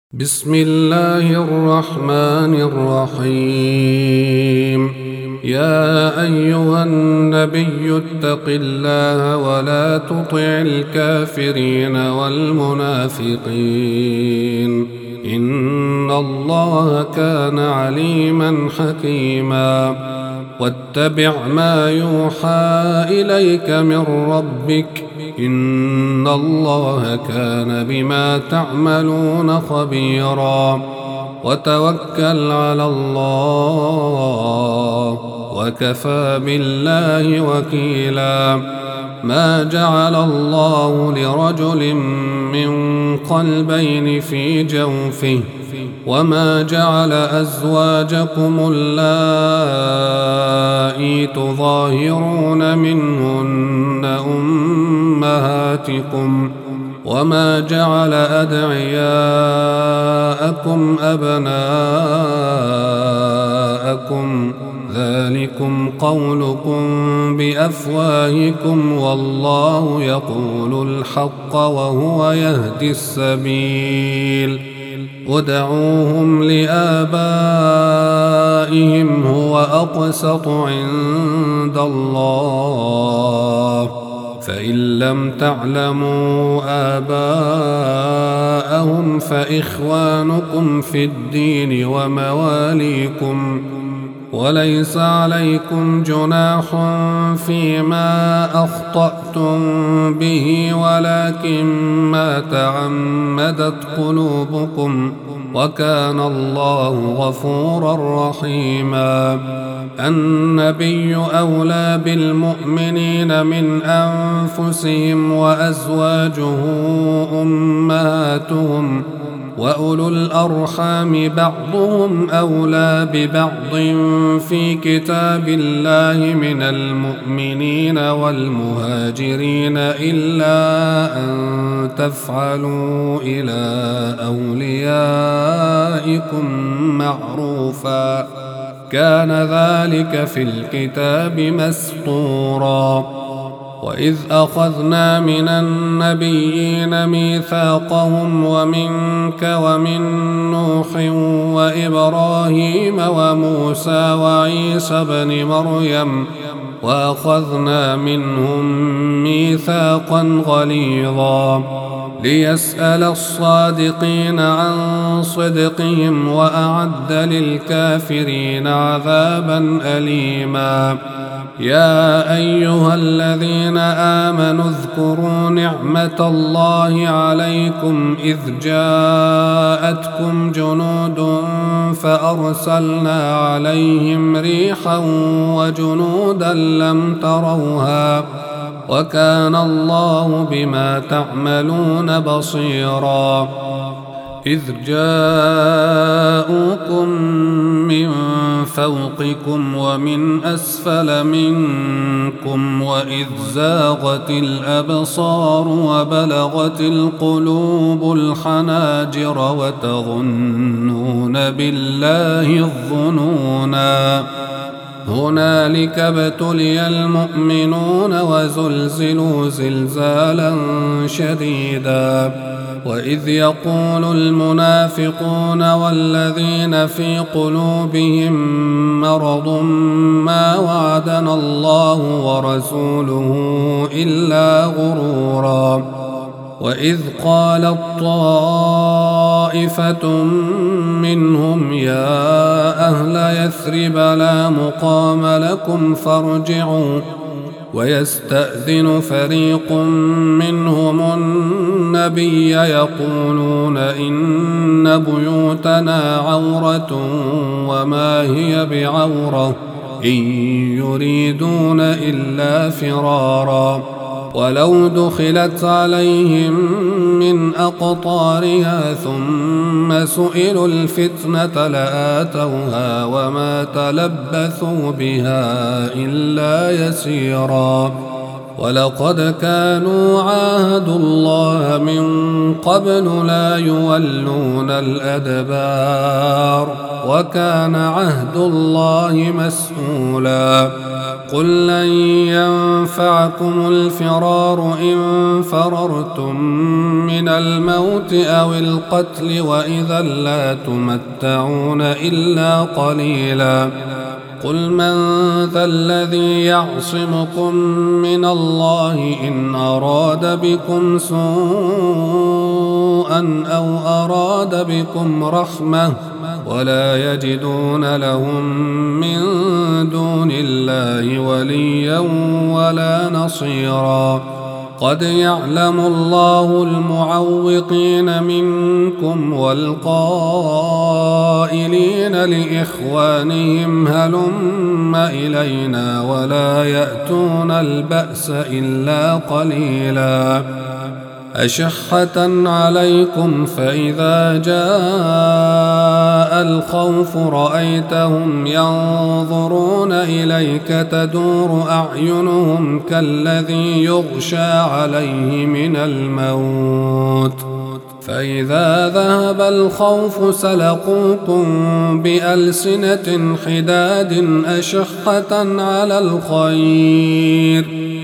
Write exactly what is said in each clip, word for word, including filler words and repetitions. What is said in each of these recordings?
بسم الله الرحمن الرحيم. يا أيها النبي اتق الله ولا تطع الكافرين والمنافقين إن الله كان عليما حكيما. واتبع ما يوحى إليك من ربك إن الله كان بما تعملون خبيرا. وتوكل على الله وكفى بالله وكيلا. ما جعل الله لرجل من قلبين في جوفه وما جعل أزواجكم اللائي تظاهرون منهن أمهاتكم وما جعل أدعياءكم أبناءكم ذلكم قولكم بأفواهكم والله يقول الحق وهو يهدي السبيل. ادعوهم لآبائهم هو أقسط عند الله فإن لم تعلموا آباءهم فإخوانكم في الدين ومواليكم وليس عليكم جناح فيما أخطأتم به ولكن ما تعمدت قلوبكم وكان الله غفورا رحيما. النبي أولى بالمؤمنين من أنفسهم وأزواجه أمهاتهم وأولو الأرحام بعضهم أولى ببعض في كتاب الله من المؤمنين والمهاجرين إلا أن تفعلوا إلى أوليائكم معروفا كان ذلك في الكتاب مسطورا. وإذ أخذنا من النبيين ميثاقهم ومنك ومن نوح وإبراهيم وموسى وعيسى بن مريم وأخذنا منهم ميثاقا غليظا ليسأل الصادقين عن صدقهم وأعد للكافرين عذابا أليما. يا أيها الذين آمنوا اذكروا نعمة الله عليكم إذ جاءتكم جنود فأرسلنا عليهم ريحا وجنودا لم تروها وكان الله بما تعملون بصيرا. إذ جاءوكم من فوقكم ومن أسفل منكم وإذ زاغت الأبصار وبلغت القلوب الحناجر وتظنون بالله الظنونا هنالك ابتلي المؤمنون وزلزلوا زلزالا شديدا. وإذ يقول المنافقون والذين في قلوبهم مرض ما وعدنا الله ورسوله إلا غرورا. وإذ قالت طائفة منهم يا أهل يثرب لا مقام لكم فارجعوا ويستأذن فريق منهم النبي يقولون إن بيوتنا عورة وما هي بعورة إن يريدون إلا فرارا. ولو دخلت عليهم من أقطارها ثم سئلوا الفتنة لآتوها وما تلبثوا بها إلا يسيرا. ولقد كانوا عاهدوا الله من قبل لا يولون الأدبار وكان عهد الله مسؤولا. قل لن ينفعكم الفرار إن فررتم من الموت أو القتل وإذا لا تمتعون إلا قليلا قل من ذا الذي يعصمكم من الله إن أراد بكم سوءا أو أراد بكم رحمة ولا يجدون لهم من دون الله وليا ولا نصيرا قد يعلم الله المعوقين منكم والقائلين لإخوانهم هلم إلينا ولا يأتون البأس إلا قليلا أشحة عليكم فإذا جاء الخوف رأيتهم ينظرون إليك تدور أعينهم كالذي يغشى عليه من الموت فإذا ذهب الخوف سلقوكم بألسنة حداد أشحة على الخير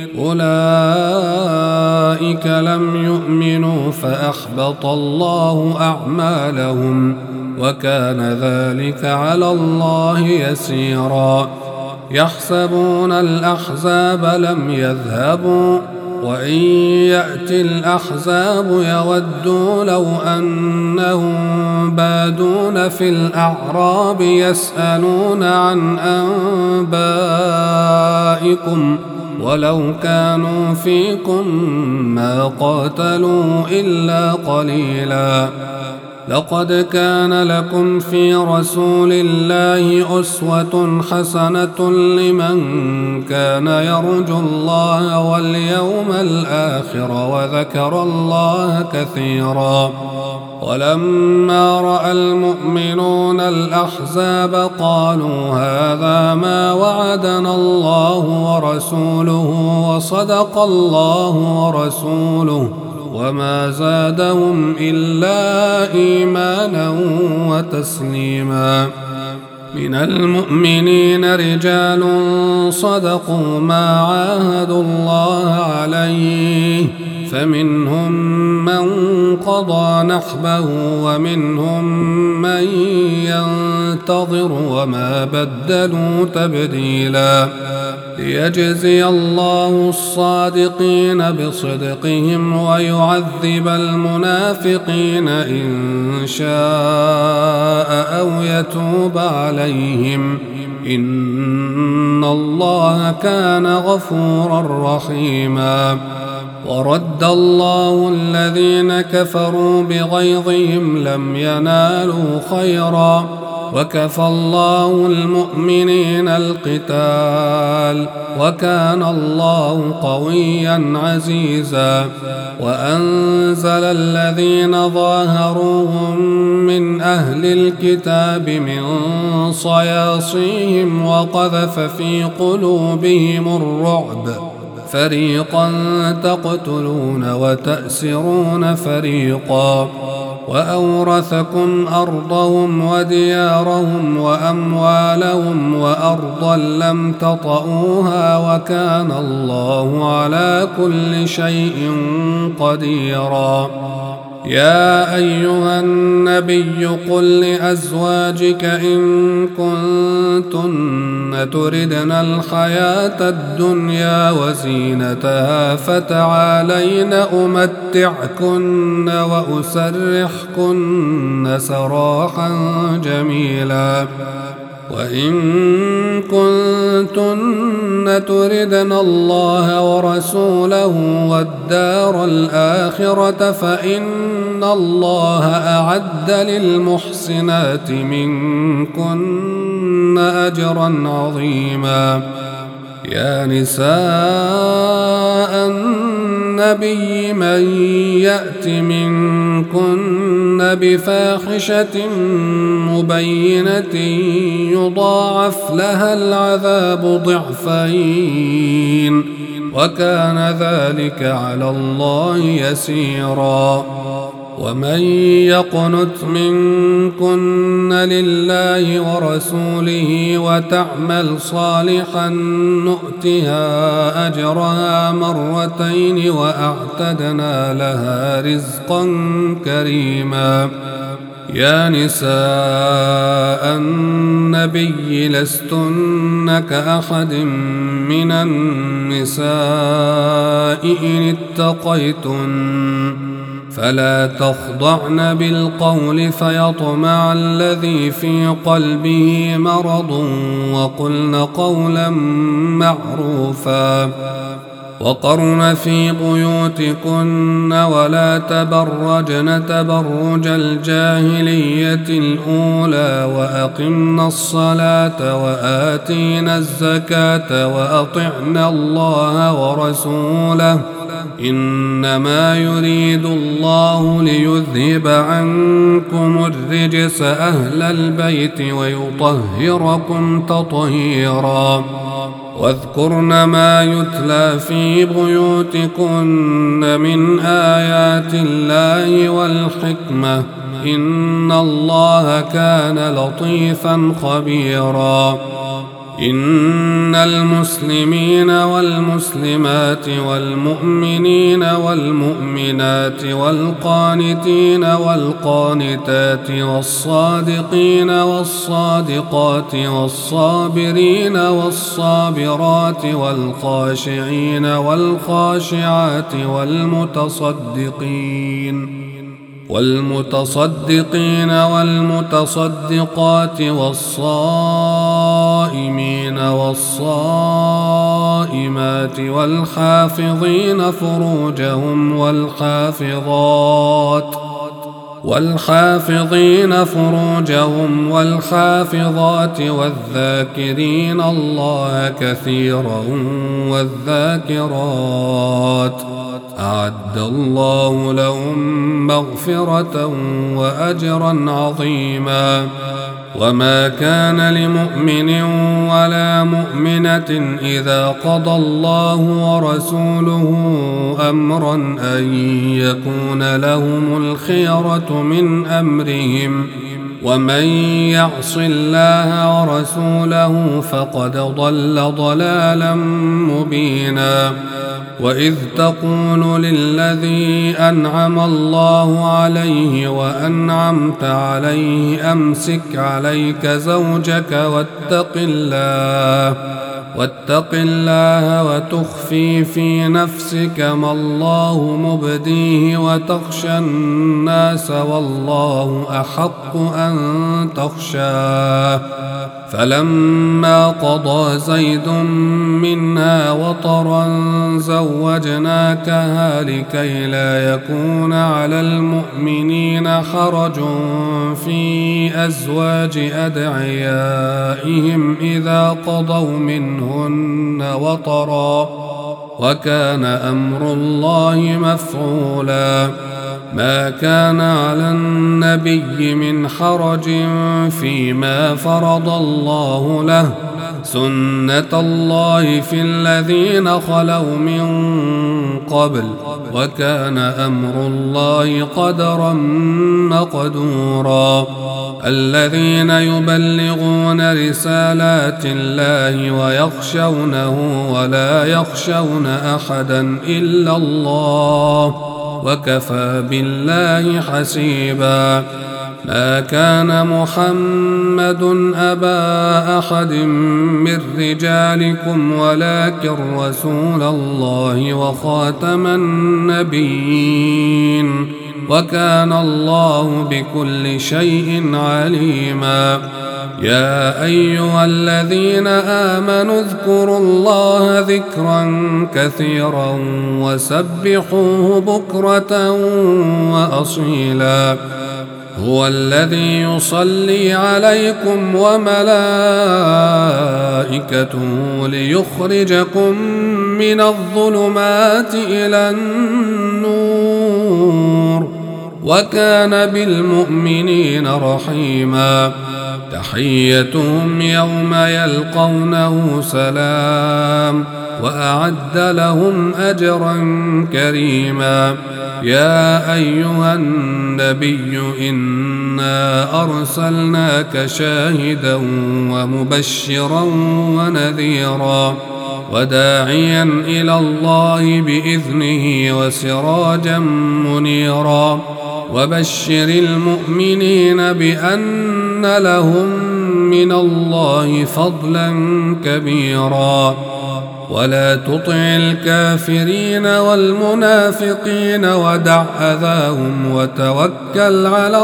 أولئك لم يؤمنوا فأحبط الله أعمالهم وكان ذلك على الله يسيرا يحسبون الأحزاب لم يذهبوا وإن يأتي الأحزاب يودوا لو أنهم بادون في الأعراب يسألون عن أنبائكم ولو كانوا فيكم ما قاتلوا إلا قليلا لقد كان لكم في رسول الله أسوة حسنة لمن كان يرجو الله واليوم الآخر وذكر الله كثيرا ولما رأى المؤمنون الأحزاب قالوا هذا ما وعدنا الله ورسوله وصدق الله ورسوله وما زادهم إلا إيمانا وتسليما من المؤمنين رجال صدقوا ما عاهدوا الله عليه فمنهم من قضى نحبه ومنهم من ينتظر وما بدلوا تبديلا ليجزي الله الصادقين بصدقهم ويعذب المنافقين إن شاء أو يتوب عليهم إن الله كان غفورا رحيما ورد الله الذين كفروا بغيظهم لم ينالوا خيرا وكفى الله المؤمنين القتال وكان الله قويا عزيزا وأنزل الذين ظاهروهم من أهل الكتاب من صياصيهم وقذف في قلوبهم الرعب فريقا تقتلون وتأسرون فريقا وأورثكم أرضهم وديارهم وأموالهم وأرضا لم تطئوها وكان الله على كل شيء قديرا يا أيها النبي قل لأزواجك إن كنتن تردن الحياة الدنيا وزينتها فتعالين أمتعكن وأسرحكن سراحا جميلا وإن كنتن تردن الله ورسوله والدار الآخرة فإن الله أعد للمحسنات منكن أجرا عظيما يا نساء النبي من يأت منكن بفاحشة مبينة يضاعف لها العذاب ضعفين وكان ذلك على الله يسيرا ومن يقنت منكن لله ورسوله وتعمل صالحا نؤتها أجرها مرتين وأعتدنا لها رزقا كريما. يا نساء النبي لستن كأحد من النساء إن اتقيتن فلا تخضعن بالقول فيطمع الذي في قلبه مرض وقلن قولا معروفا. وقرن في بيوتكن ولا تبرجن تبرج الجاهلية الأولى وأقمن الصلاة وآتينا الزكاة وأطعنا الله ورسوله إنما يريد الله ليذهب عنكم الرجس أهل البيت ويطهركم تطهيرا. واذكرن ما يتلى في بيوتكن من آيات الله والحكمة إن الله كان لطيفا خبيرا. إن المسلمين والمسلمات والمؤمنين والمؤمنات والقانتين والقانتات والصادقين والصادقات والصابرين والصابرات والخاشعين والخاشعات والمتصدقين والمتصدقين والمتصدقات والصائمين والصائمات والحافظين فروجهم والحافظات والحافظين فروجهم والحافظات والذاكرين الله كثيرا والذاكرات أعد الله لهم مغفرة وأجرا عظيما. وما كان لمؤمن ولا مؤمنة إذا قضى الله ورسوله أمرا أن يكون لهم الخيرة من أمرهم ومن يعص الله ورسوله فقد ضل ضلالا مبينا. وإذ تقول للذي أنعم الله عليه وأنعمت عليه أمسك عليك زوجك واتق الله واتق الله وتخفي في نفسك ما الله مبديه وتخشى الناس والله أحق أن تخشاه. فلما قضى زيد منها وطرا زوجناكها لكي لا يكون على المؤمنين حرج في أزواج أدعيائهم إذا قضوا منهن وطرا وكان أمر الله مفعولا. ما كان على النبي من حرج فيما فرض الله له سنة الله في الذين خلوا من قبل وكان أمر الله قدرا مقدورا. الذين يبلغون رسالات الله ويخشونه ولا يخشون أحدا إلا الله وكفى بالله حسيبا. ما كان محمد أبا أحد من رجالكم ولكن رسول الله وخاتم النبيين وكان الله بكل شيء عليما. يا أيها الذين آمنوا اذكروا الله ذكرا كثيرا وسبحوه بكرة وأصيلا. هو الذي يصلي عليكم وملائكته ليخرجكم من الظلمات إلى النور وكان بالمؤمنين رحيما. تحيتهم يوم يلقونه سلام وأعد لهم أجرا كريما. يا أيها النبي إنا أرسلناك شاهدا ومبشرا ونذيرا وداعيا إلى الله بإذنه وسراجا منيرا وبشر المؤمنين بأن لهم من الله فضلا كبيرا ولا تطع الكافرين والمنافقين ودع أذاهم وتوكل على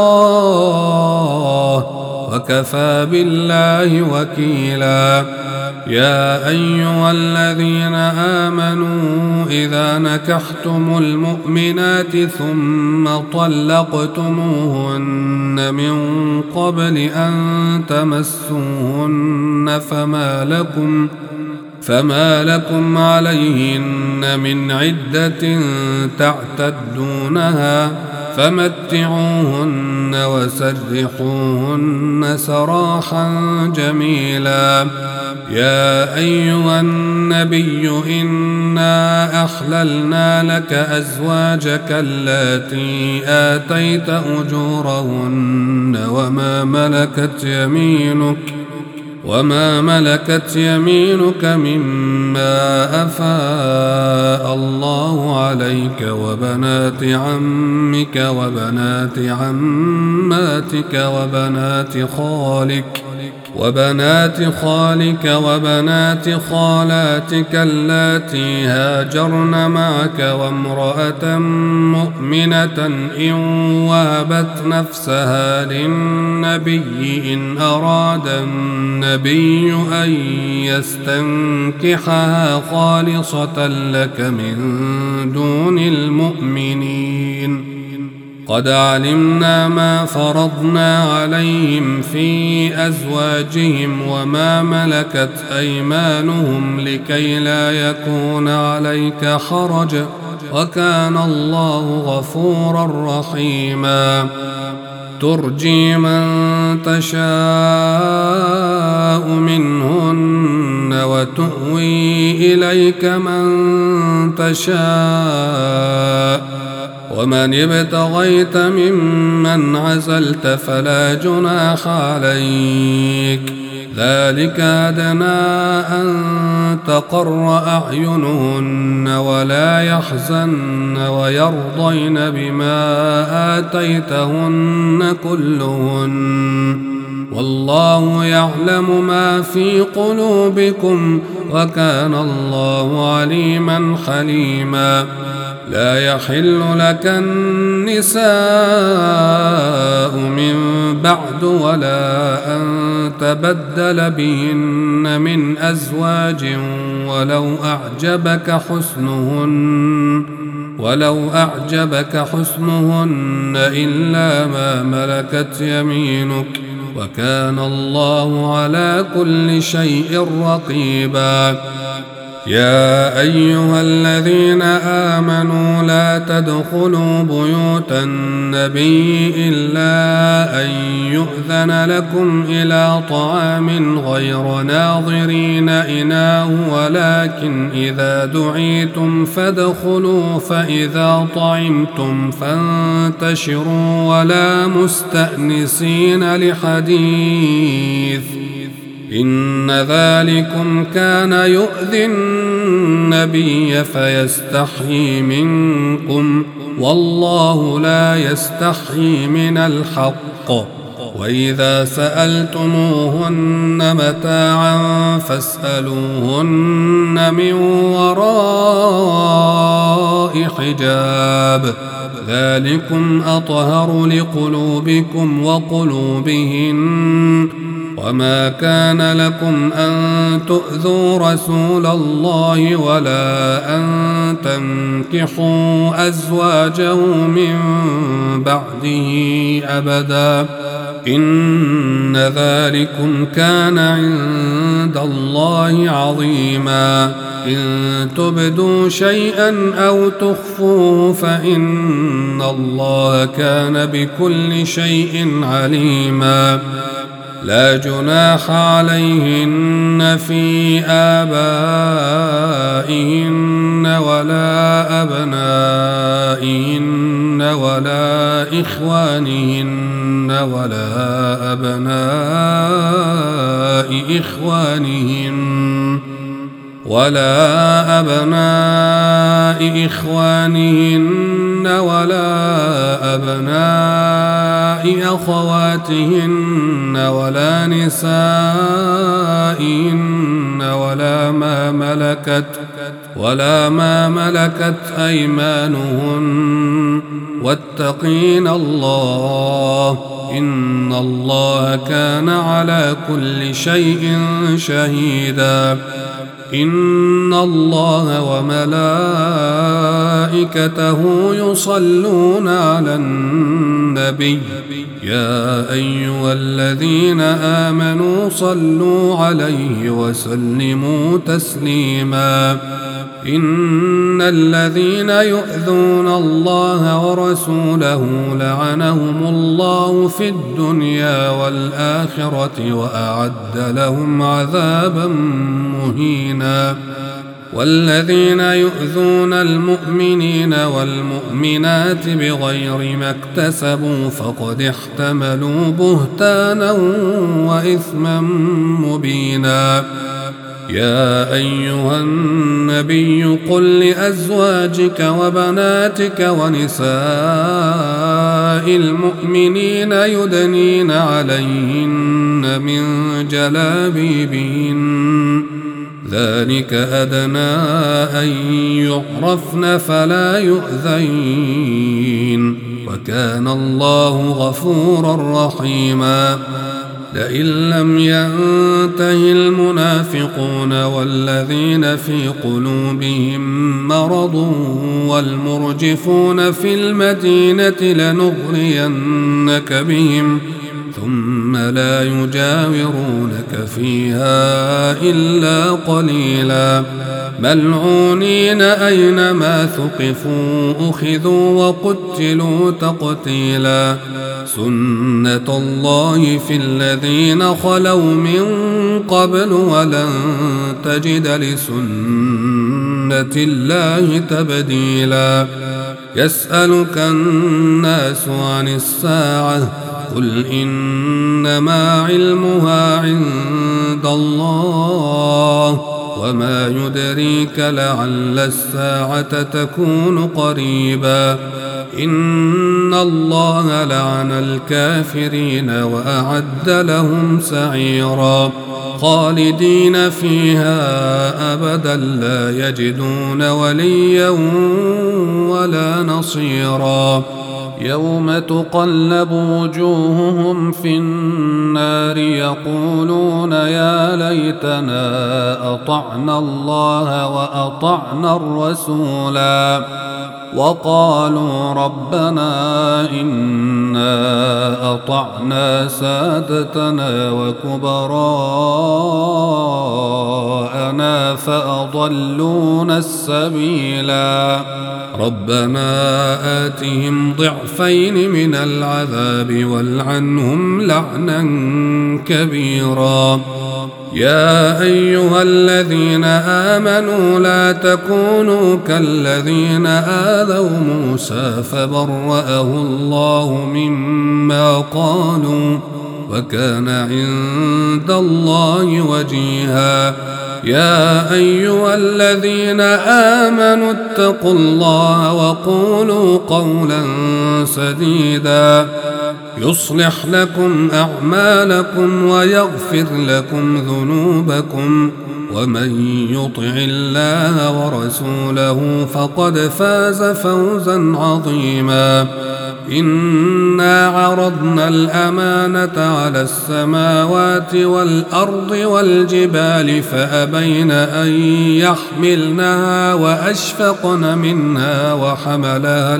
الله وكفى بالله وكيلا يا أيها الذين آمنوا إذا نكحتم المؤمنات ثم طلقتموهن من قبل أن تمسوهن فما لكم فما لكم عليهن من عدة تعتدونها فمتعوهن وسرحوهن سراحا جميلا يا أيها النبي إنا أحللنا لك أزواجك اللاتي آتيت أجورهن وما ملكت يمينك وما ملكت يمينك مما أفاء الله عليك وبنات عمك وبنات عماتك وبنات خالك وبنات خالك وبنات خالاتك اللاتي هاجرن معك وامرأة مؤمنة إن وهبت نفسها للنبي إن أراد النبي أن يستنكحها خالصة لك من دون المؤمنين قد علمنا ما فرضنا عليهم في أزواجهم وما ملكت أيمانهم لكي لا يكون عليك حرج وكان الله غفورا رحيما ترجي من تشاء منهن وتؤوي إليك من تشاء ومن ابتغيت ممن عزلت فلا جناح عليك ذلك أدنى أن تقر أعينهن ولا يحزن ويرضين بما آتيتهن كلهن والله يعلم ما في قلوبكم وكان الله عليما حليما لا يحل لك النساء من بعد ولا أن تبدل بهن من أزواج ولو أعجبك حسنهن ولو أعجبك حسنهن إلا ما ملكت يمينك وكان الله على كل شيء رقيبا يا أيها الذين آمنوا لا تدخلوا بيوت النبي إلا أن يؤذن لكم إلى طعام غير ناظرين إناه ولكن إذا دعيتم فادخلوا فإذا طعمتم فانتشروا ولا مستأنسين لحديث إن ذلكم كان يؤذي النبي فيستحيي منكم والله لا يستحيي من الحق وإذا سألتموهن متاعا فاسألوهن من وراء حجاب ذلكم أطهر لقلوبكم وقلوبهن وما كان لكم أن تؤذوا رسول الله ولا أن تنكحوا أزواجه من بعده أبدا إن ذلكم كان عند الله عظيما إن تبدوا شيئا أو تخفوه فإن الله كان بكل شيء عليما لا جناح عليهن في آبائهن ولا أبنائهن ولا إخوانهن ولا أبناء إخوانهن ولا أبناء إخوانهن ولا أبناء أخواتهن ولا نسائهن ولا ما ملكت ولا ما ملكت أيمانهن واتقين الله إن الله كان على كل شيء شهيدا إن الله وملائكته يصلون على النبي يا أيها الذين آمنوا صلوا عليه وسلموا تسليما إن الذين يؤذون الله ورسوله لعنهم الله في الدنيا والآخرة وأعد لهم عذابا مهينا والذين يؤذون المؤمنين والمؤمنات بغير ما اكتسبوا فقد احتملوا بهتانا وإثما مبينا يا أيها النبي قل لأزواجك وبناتك ونساء المؤمنين يدنين عليهن من جلابيبهن ذلك أدنى أن يعرفن فلا يؤذين وكان الله غفورا رحيما لئن لم ينته المنافقون والذين في قلوبهم مرض والمرجفون في المدينة لنغرينك بهم ثم لا يجاورونك فيها إلا قليلا ملعونين أينما ثقفوا أخذوا وقتلوا تقتيلا سنة الله في الذين خلوا من قبل ولن تجد لسنة الله تبديلا يسألك الناس عن الساعة قل إنما علمها عند الله وما يدريك لعل الساعة تكون قريبا إن الله لعن الكافرين وأعد لهم سعيرا خالدين فيها أبدا لا يجدون وليا ولا نصيرا يوم تقلب وجوههم في النار يقولون يا ليتنا أطعنا الله وأطعنا الرسولا وقالوا ربنا إنا أطعنا سادتنا وكبراءنا فأضلونا السبيلا ربنا آتهم ضعفين من العذاب والعنهم لعنا كبيرا يا أيها الذين آمنوا لا تكونوا كالذين آذوا موسى فبرأه الله مما قالوا وكان عند الله وجيها يا أيها الذين آمنوا اتقوا الله وقولوا قولا سديدا يصلح لكم أعمالكم ويغفر لكم ذنوبكم ومن يطع الله ورسوله فقد فاز فوزا عظيما إنا عرضنا الأمانة على السماوات والأرض والجبال فأبين أن يحملنها وأشفقن منها وحملها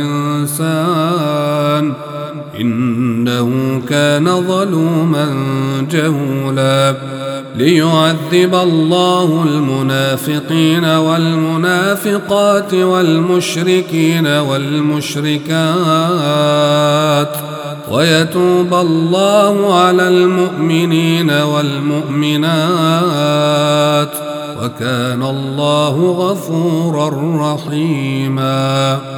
الإنسان إنه كان ظلوما جهولا ليعذب الله المنافقين والمنافقات والمشركين والمشركات ويتوب الله على المؤمنين والمؤمنات وكان الله غفورا رحيما.